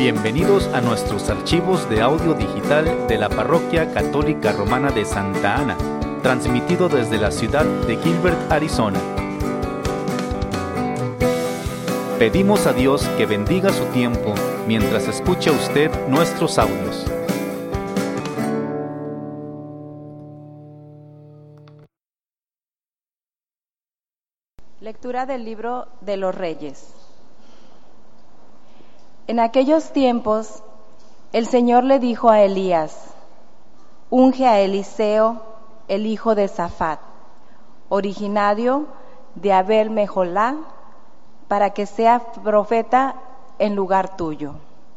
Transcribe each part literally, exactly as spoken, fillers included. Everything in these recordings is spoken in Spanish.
Bienvenidos a nuestros archivos de audio digital de la Parroquia Católica Romana de Santa Ana, transmitido desde la ciudad de Gilbert, Arizona. Pedimos a Dios que bendiga su tiempo mientras escucha usted nuestros audios. Lectura del libro de los Reyes. En aquellos tiempos, el Señor le dijo a Elías: unge a Eliseo, el hijo de Safat, originario de Abel Meholá, para que sea profeta en lugar tuyo.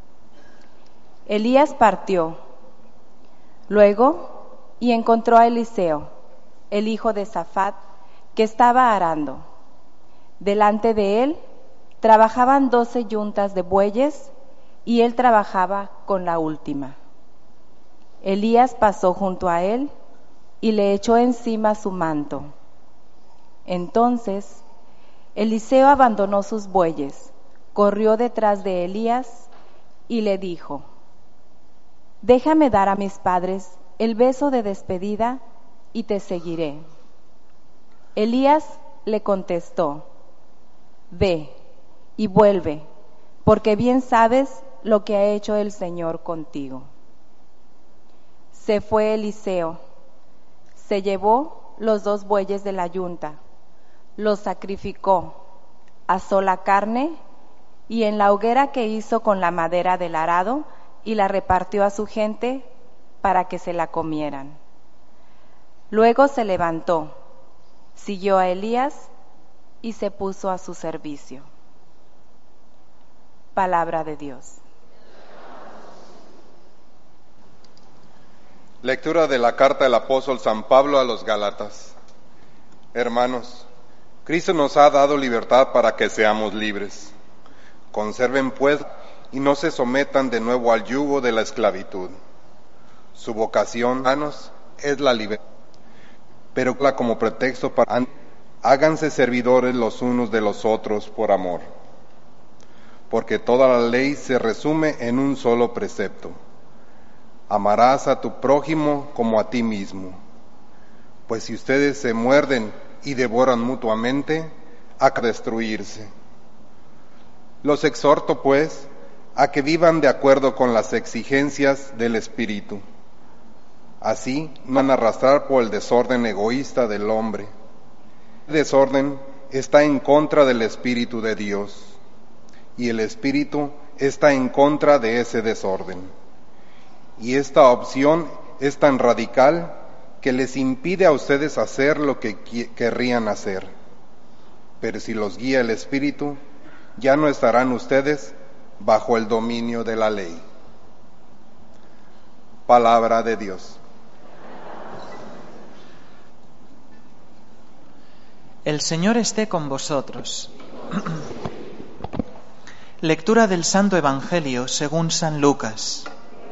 Elías partió luego y encontró a Eliseo, el hijo de Safat, que estaba arando. Delante de él trabajaban doce yuntas de bueyes y él trabajaba con la última. Elías pasó junto a él y le echó encima su manto. Entonces Eliseo abandonó sus bueyes, corrió detrás de Elías y le dijo: déjame dar a mis padres el beso de despedida y te seguiré. Elías le contestó: ve y vuelve, porque bien sabes lo que ha hecho el Señor contigo. Se fue Eliseo, se llevó los dos bueyes de la yunta, los sacrificó, asó la carne y en la hoguera que hizo con la madera del arado y la repartió a su gente para que se la comieran. Luego se levantó, siguió a Elías y se puso a su servicio. Palabra de Dios. Lectura de la carta del apóstol San Pablo a los Gálatas. Hermanos, Cristo nos ha dado libertad para que seamos libres. Conserven pues y no se sometan de nuevo al yugo de la esclavitud. Su vocación, hermanos, es la libertad, pero como pretexto para háganse servidores los unos de los otros por amor. Porque toda la ley se resume en un solo precepto: amarás a tu prójimo como a ti mismo. Pues si ustedes se muerden y devoran mutuamente, a destruirse. Los exhorto, pues, a que vivan de acuerdo con las exigencias del Espíritu. Así no van a arrastrar por el desorden egoísta del hombre. El desorden está en contra del Espíritu de Dios, y el Espíritu está en contra de ese desorden. Y esta opción es tan radical que les impide a ustedes hacer lo que querrían hacer. Pero si los guía el Espíritu, ya no estarán ustedes bajo el dominio de la ley. Palabra de Dios. El Señor esté con vosotros. Lectura del Santo Evangelio según San Lucas.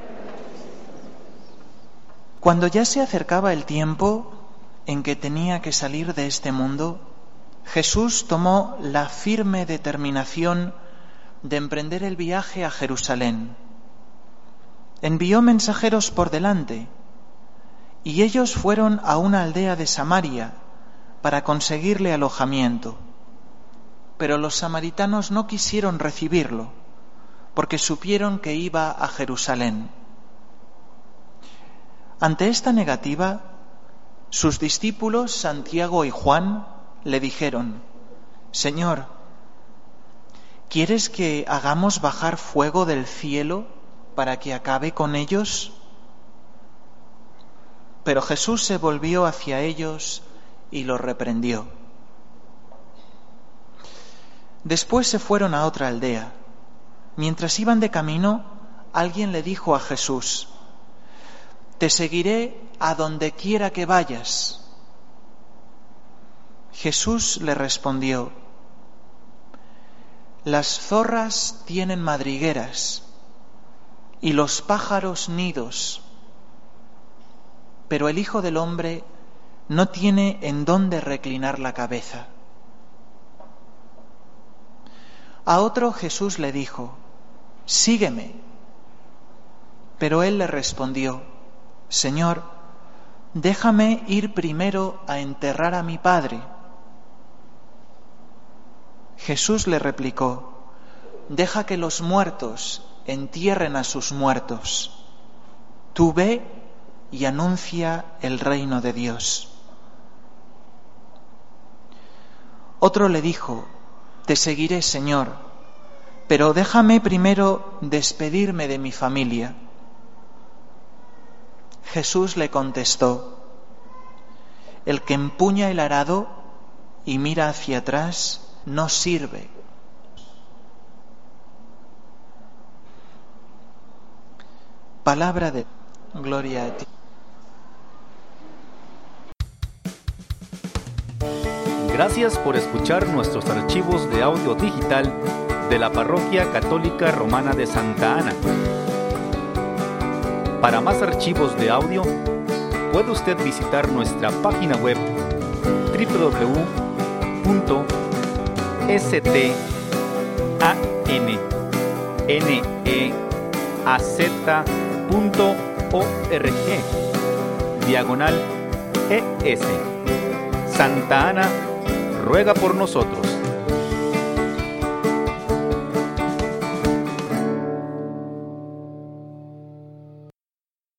Cuando ya se acercaba el tiempo en que tenía que salir de este mundo, Jesús tomó la firme determinación de emprender el viaje a Jerusalén. Envió mensajeros por delante, y ellos fueron a una aldea de Samaria para conseguirle alojamiento. Pero los samaritanos no quisieron recibirlo, porque supieron que iba a Jerusalén. Ante esta negativa, sus discípulos Santiago y Juan le dijeron: Señor, ¿quieres que hagamos bajar fuego del cielo para que acabe con ellos? Pero Jesús se volvió hacia ellos y los reprendió. Después se fueron a otra aldea. Mientras iban de camino, alguien le dijo a Jesús: te seguiré a donde quiera que vayas. Jesús le respondió: las zorras tienen madrigueras y los pájaros nidos, pero el Hijo del Hombre no tiene en dónde reclinar la cabeza. A otro Jesús le dijo: sígueme. Pero él le respondió, Señor, déjame ir primero a enterrar a mi padre. Jesús le replicó, deja que los muertos entierren a sus muertos. Tú ve y anuncia el reino de Dios. Otro le dijo, te seguiré, Señor, pero déjame primero despedirme de mi familia. Jesús le contestó, el que empuña el arado y mira hacia atrás no sirve. Palabra de gloria a ti. Gracias por escuchar nuestros archivos de audio digital de la Parroquia Católica Romana de Santa Ana. Para más archivos de audio, puede usted visitar nuestra página web doble u doble u doble u punto estaneaz punto org diagonal es. Santa Ana ruega por nosotros.